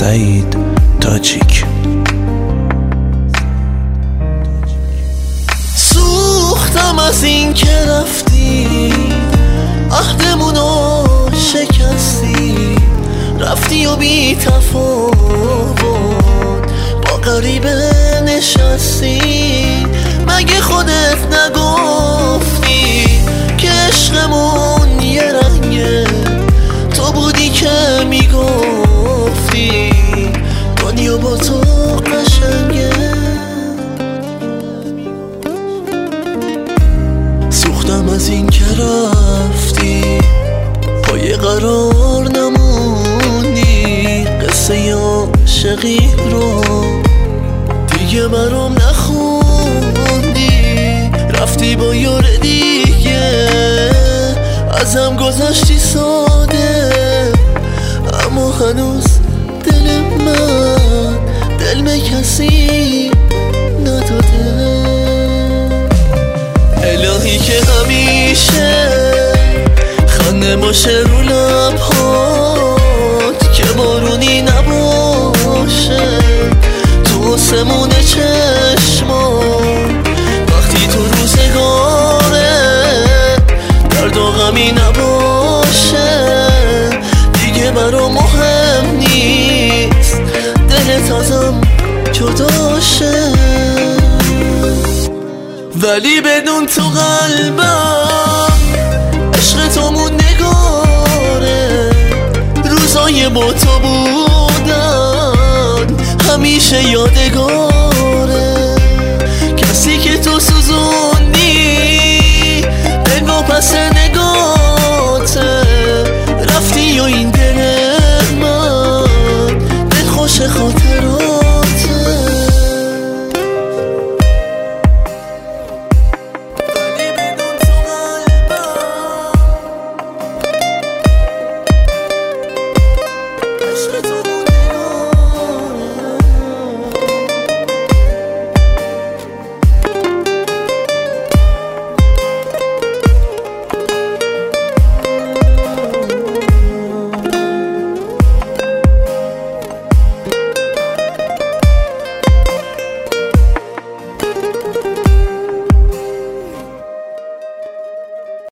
سعید تاجیک. سوختم از این که رفتی، عهدمونو شکستی، رفتی و بی تفاوت با غریبه نشستی. مگه خودت نگفتی که عشقمون یه رنگه؟ تو بودی که میگفتی دنیا با تو قشنگه. سوختم از این که رفتی، پای قرار نموندی، قصه عاشقی رو دیگه برام نخوندی. رفتی با یار دیگه، ازم گذشتی ساده، اما هنوز دل من دل به کسی نداده. الهی که همیشه خنده باشه رو لبهات، که بارونی نباشه تو آسمون چشمات. وقتی تو روزگاره درد و غمی نباشه، دیگه برام مهم نیست دلت ازم جداشه. ولی بدون تو قلبم عشق تو موندگاره، روزای با تو بودن همیشه یادگار.